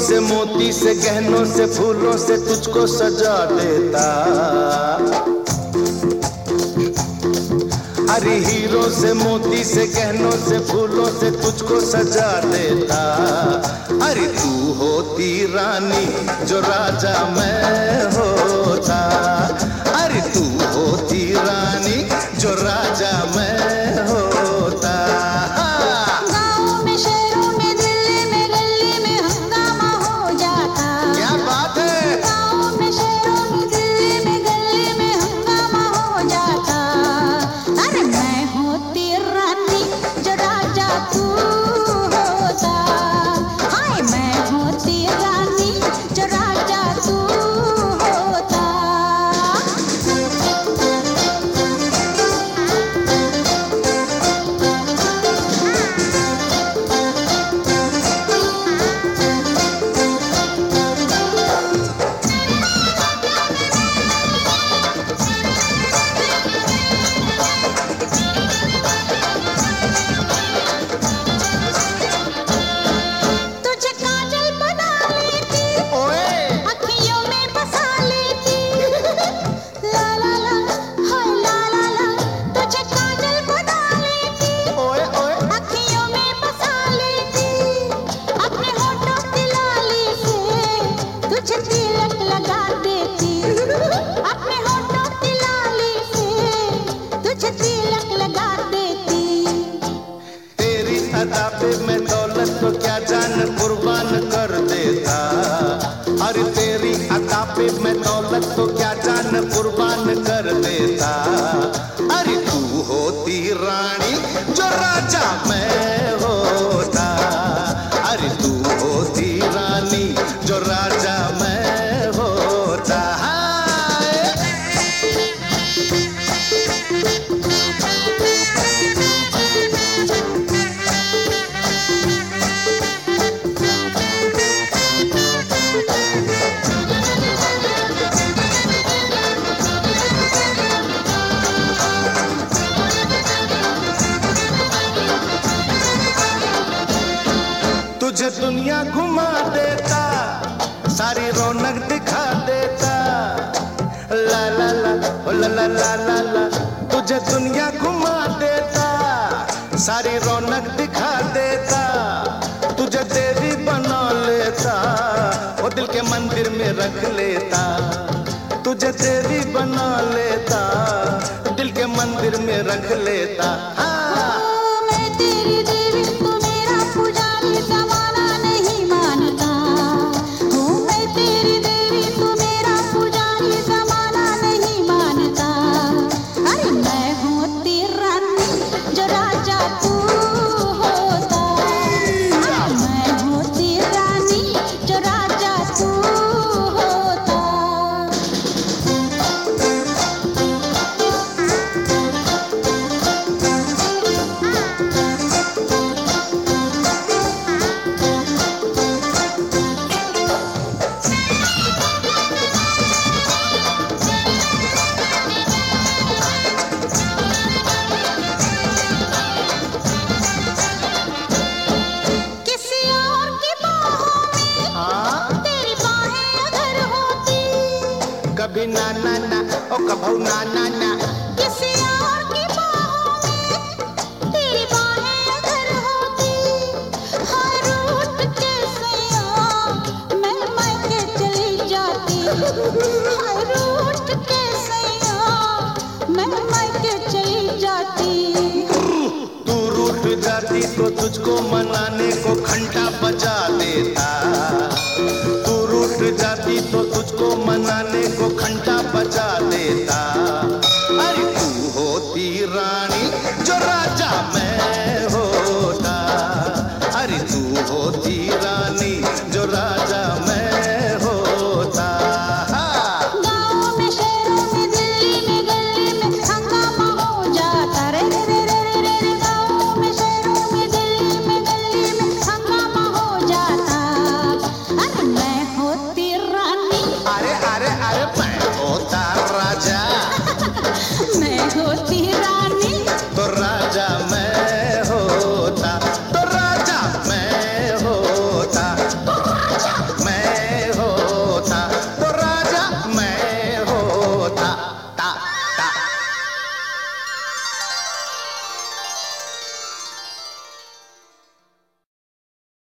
से मोती से गहनों से फूलों से तुझको सजा देता। अरे हीरो से मोती से गहनों से फूलों से तुझको सजा देता। अरे तू होती रानी जो राजा मैं होता। अरे तू होती रानी जो राजा मैं होता। गाँव में शहरों में दिल्ली में गली में हंगामा हो जाता। क्या बात है। गाँव में शहरों में दिल्ली में गली में हंगामा हो जाता। अरे मैं होती रानी जो राजा तू होता। हाय मैं होती रानी जो राजा तू होता। तुझे काजल बना लेती, अखियों में बसा लेती। ला ला ला हाय ला ला ला। तुझे काजल बना लेती, अखियों में बसा लेती। अपने होठों की लाली से तुझे तिलक लगा देती। अपने होठों की लाली से तुझे तिलक लगा देती। तेरी अदा पे मैं दौलत को क्या जान कुर्बान कर देता। अरे तेरी अदा पे मैं दौलत को क्या जान कुर्बान कर देता। अरे तू होती रानी जो राजा मैं होता। अरे तू होती रानी जो राजा मैं होता। तुझे दुनिया घुमा देता, सारी रौनक दिखा देता। ला ला ला ओ ला ला ला ला ला। तुझे दुनिया घुमा देता, सारी रौनक दिखा देता। तुझे देवी बना लेता, वो दिल के मंदिर में रख लेता। तुझे देवी बना लेता, दिल के मंदिर में रख लेता। मैं तेरी देवी तू मेरा पुजारी जमाना नहीं मानता। हूँ मैं तेरी देवी तू मेरा पुजारी जमाना नहीं मानता। अरे मैं होती रानी जो राजा तू होता। मैं होती रानी जो राजा तू होता। किसी और की बाहों में तेरी बाहें अगर होती। कभी ना ना ना ओ कभू ना ना ना। किसी और की बाहों में तेरी बाहें अगर होती। हर रूठ के सैयां मैं मायके चली जाती। हर रूठ के सैयां मैं मायके चली जाती। तू रूठ जाती तो तुझको मनाने को घंटा बजा देता। तू रूठ जाती तो तुझको मनाने को घंटा बजा देता। अरे तू होती रानी जो राजा मैं होता। अरे तू होती रानी जो राजा मैं होता। गाँव में शहरों में दिल्ली में गली में हंगामा हो जाता। रे रे रे रे रे रे। गाँव में शहरों में दिल्ली में गली में हंगामा हो जाता। अरे मैं होती रानी। अरे अरे अरे मैं होता राजा। मैं होती रानी।